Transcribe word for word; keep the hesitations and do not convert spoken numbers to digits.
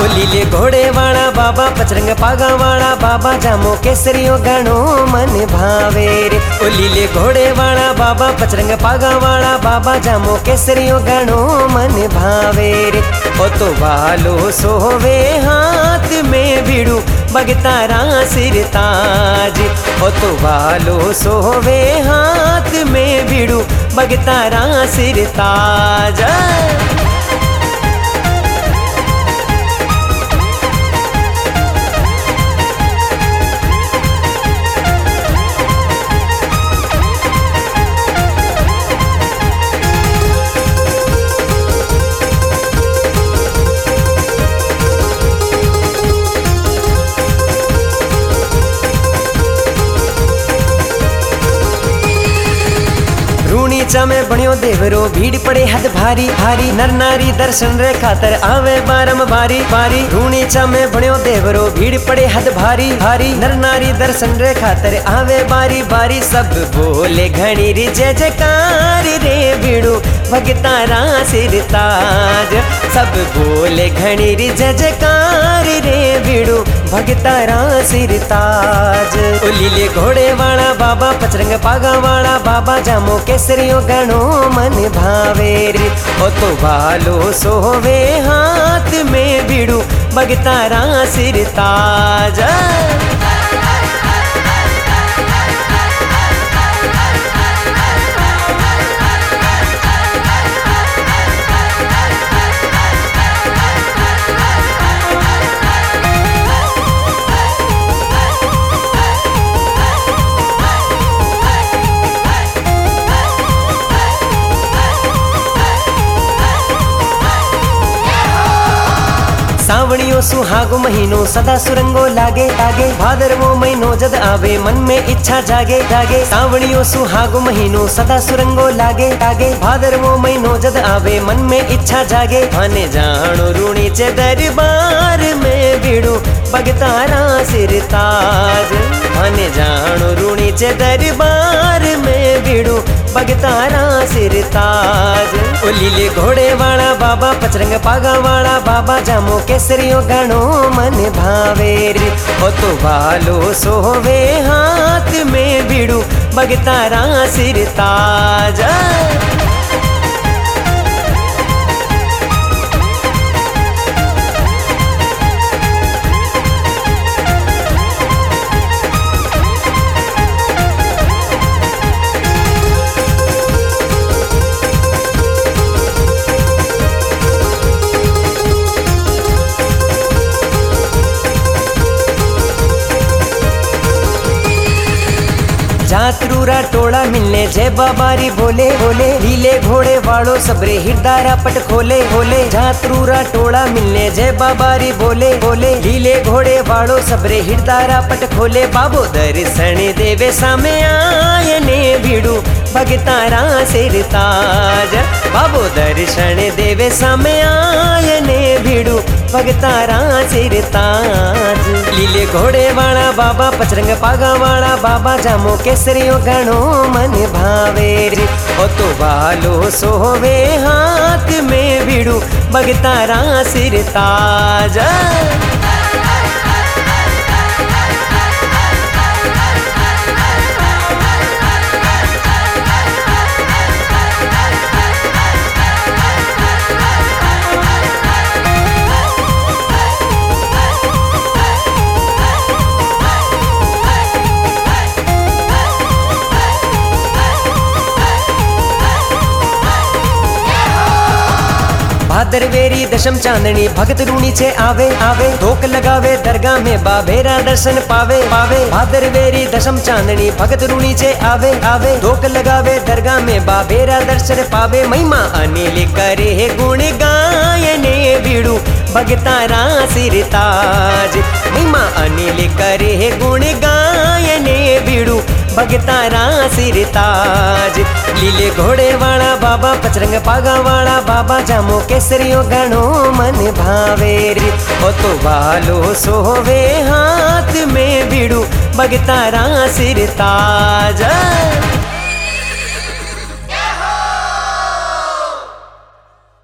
लीले घोड़े वाला बाबा पचरंग पागा वाला बाबा जामो केसरियो गणो मन भावे रे। ओ लीले घोड़े वाला बाबा पचरंग पागा वाला बाबा जामो केसरियो गणो मन भावे रे। ओ तो बालो सोवे हाथ में बीड़ू बगतारा सिर ताज। ओ तो बालो सोवे हाथ में बीड़ू बगतारा सिर ताज। रूणीचा में बणियो देवरो भीड़ पड़े हद भारी भारी। नर नारी दर्शन रे खातर आवे बारम बारी बारी। रूणीचा में बणियो देवरो भीड़ पड़े हद भारी भारी। नर नारी दर्शन रे खातर आवे बारी बारी। सब बोले घणी री जय जयकार रे बीड़ू भगतारा सिर ताज। सब बोले घणी री जय जयकार रे बीड़ू भगतारा सिर ताज। ओ लीले घोड़े वाला बाबा पचरंग पागा वाला बाबा जामो केसरियो गणो मन भावे रे। ओ तो बालो सोवे हाथ में बीड़ू बगतारा सिर ताज। सावणियो सुहागो महीनो सदा सुरंगो लागे लागे। भादरवो महीनो जद आवे मन में इच्छा जागे जागे। सावणियो सुहागो महीनो सदा सुरंगो लागे लागे। भादरवो महीनो जद आवे मन में इच्छा जागे। आने जानो रूणी चे दरबार में बीड़ू बगतारा सिर ताज। आने जानो रूणी चे दरबार में बीड़ू बगतारा सिर ताज। ओ लीले घोड़े वाला बाबा पचरंग पागा वाला बाबा जामो केसरियो गणो मन भावे रे। ओ तो बालो सोवे हाथ में बीड़ू बगतारा सिर ताज। जातरूरा टोला मिलने जय बाबारी बोले बोले। लीले घोड़े वालों सबरे हिरदारा पट खोले खोले। जातरूरा टोला मिलने जय बाबारी बोले बोले। लीले घोड़े वालों सबरे हिरदारा पट खोले। बाबो दर्शन देवे सामे आयने बीड़ू भगतारा सिर ताज। बाबो दर्शन देवे सामे आयने बीड़ू भगतारा सिर ताज। लीले घोड़े वाला बाबा पचरंग पागा वाला बाबा जामो केसरियो गणो मन भावे रे। ओ तो बालो सोवे हाथ में बीड़ू बगतारा सिर ताज। भादरवेरी दशम चांदनी भगत रूणी छे आवे आवे। धोक लगावे दरगाह में बाबेरा दर्शन पावे पावे। भादरवेरी दशम चांदनी भगत रूणी छे आवे आवे। धोक लगावे दरगाह में बाबेरा दर्शन पावे। महिमा अनिल करे है गुण गायने बीड़ू भगतारा सिर ताज। महिमा अनिल करे है गुण गायने बीड़ू भगतारा सिर ताज। लीले घोड़े वाला बाबा पचरंग पागा वाला बाबा जामो केसरियो गणो मन भावे रे। ओ तो बालो सोवे हाथ में बीड़ू बगतारा सिर ताज।